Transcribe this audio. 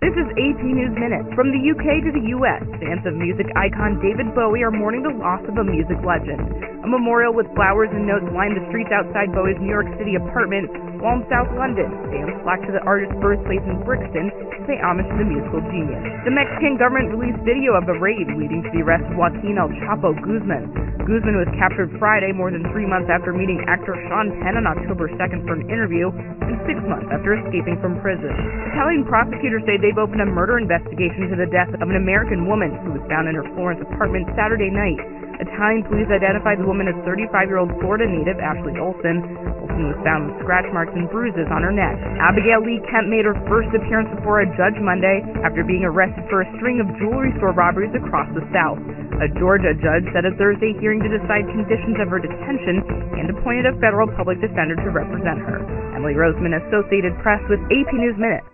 This is AP News Minute. From the UK to the US, fans of music icon David Bowie are mourning the loss of a music legend. A memorial with flowers and notes lined the streets outside Bowie's New York City apartment, while in South London, fans flocked to the artist's birthplace in Brixton to pay homage to the musical genius. The Mexican government released video of the raid leading to the arrest of Joaquin El Chapo Guzman. Guzman was captured Friday, more than 3 months after meeting actor Sean Penn on October 2nd for an interview, and 6 months after escaping from prison. Italian prosecutors say they've opened a murder investigation into the death of an American woman who was found in her Florence apartment Saturday night. Italian police identified the woman as 35-year-old Florida native Ashley Olsen. Olsen was found with scratch marks and bruises on her neck. Abigail Lee Kemp made her first appearance before a judge Monday after being arrested for a string of jewelry store robberies across the South. A Georgia judge set a Thursday hearing to decide conditions of her detention and appointed a federal public defender to represent her. Emily Roseman, Associated Press with AP News Minute.